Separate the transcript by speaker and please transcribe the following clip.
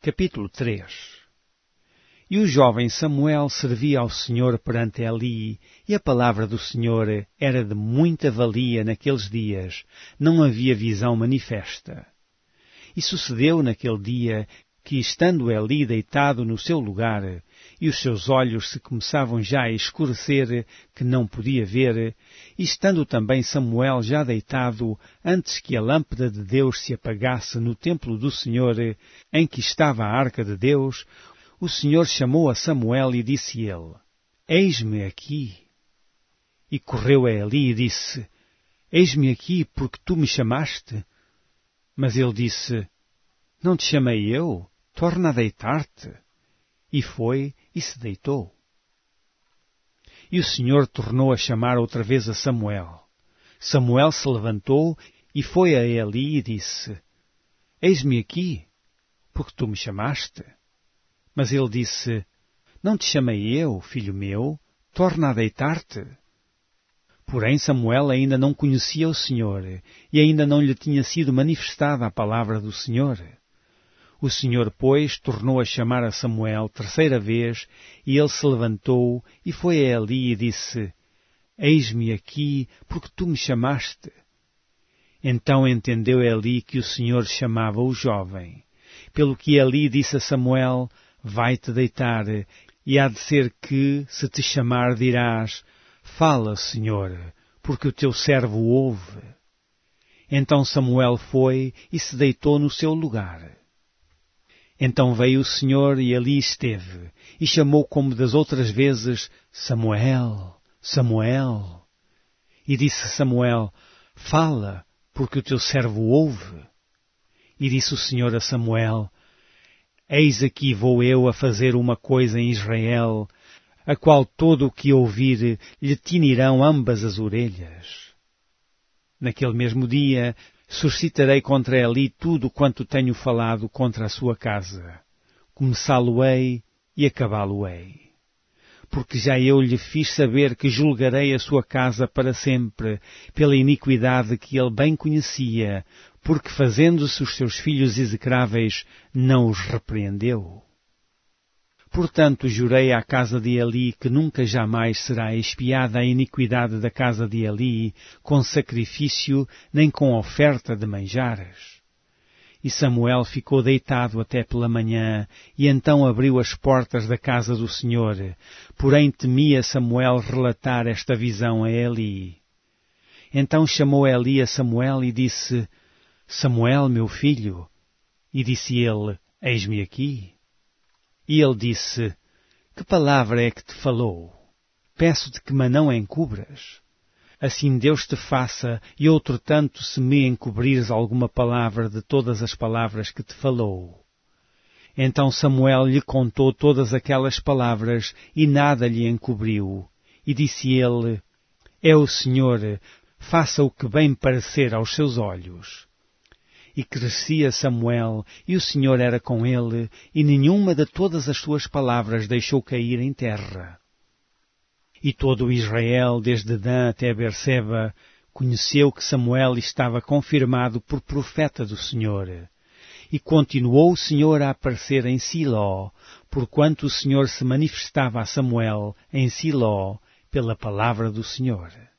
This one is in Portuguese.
Speaker 1: Capítulo 3. E o jovem Samuel servia ao Senhor perante Eli, e a palavra do Senhor era de muita valia naqueles dias, não havia visão manifesta. E sucedeu naquele dia que, estando Eli deitado no seu lugar, e os seus olhos se começavam já a escurecer, que não podia ver, e estando também Samuel já deitado, antes que a lâmpada de Deus se apagasse no templo do Senhor, em que estava a arca de Deus, o Senhor chamou a Samuel e disse ele: Eis-me aqui. E correu a Eli e disse: Eis-me aqui, porque tu me chamaste. Mas ele disse: Não te chamei eu? Torna a deitar-te. E foi e se deitou. E o Senhor tornou a chamar outra vez a Samuel. Samuel se levantou e foi a Eli e disse: Eis-me aqui, porque tu me chamaste. Mas ele disse: Não te chamei eu, filho meu? Torna a deitar-te. Porém Samuel ainda não conhecia o Senhor, e ainda não lhe tinha sido manifestada a palavra do Senhor. O Senhor, pois, tornou a chamar a Samuel terceira vez, e ele se levantou e foi a Eli e disse: Eis-me aqui, porque tu me chamaste. Então entendeu Eli que o Senhor chamava o jovem. Pelo que Eli disse a Samuel: Vai-te deitar, e há de ser que, se te chamar, dirás: Fala, Senhor, porque o teu servo ouve. Então Samuel foi e se deitou no seu lugar. Então veio o Senhor e ali esteve, e chamou como das outras vezes: Samuel, Samuel. E disse Samuel: Fala, porque o teu servo ouve. E disse o Senhor a Samuel: Eis aqui vou eu a fazer uma coisa em Israel, a qual todo o que ouvir lhe tinirão ambas as orelhas. Naquele mesmo dia suscitarei contra Eli tudo quanto tenho falado contra a sua casa. Começá-lo-ei e acabá-lo-ei. Porque já eu lhe fiz saber que julgarei a sua casa para sempre, pela iniquidade que ele bem conhecia, porque fazendo-se os seus filhos execráveis, não os repreendeu. Portanto, jurei à casa de Eli que nunca jamais será expiada a iniquidade da casa de Eli com sacrifício nem com oferta de manjares. E Samuel ficou deitado até pela manhã, e então abriu as portas da casa do Senhor. Porém temia Samuel relatar esta visão a Eli. Então chamou Eli a Samuel e disse: Samuel, meu filho. E disse ele: Eis-me aqui. E ele disse: Que palavra é que te falou? Peço-te que me não encubras. Assim Deus te faça, e outro tanto se me encobrires alguma palavra de todas as palavras que te falou. Então Samuel lhe contou todas aquelas palavras, e nada lhe encobriu. E disse ele: É o Senhor, faça o que bem parecer aos seus olhos. E crescia Samuel, e o Senhor era com ele, e nenhuma de todas as suas palavras deixou cair em terra. E todo o Israel, desde Dan até Berseba, conheceu que Samuel estava confirmado por profeta do Senhor. E continuou o Senhor a aparecer em Siló, porquanto o Senhor se manifestava a Samuel em Siló pela palavra do Senhor.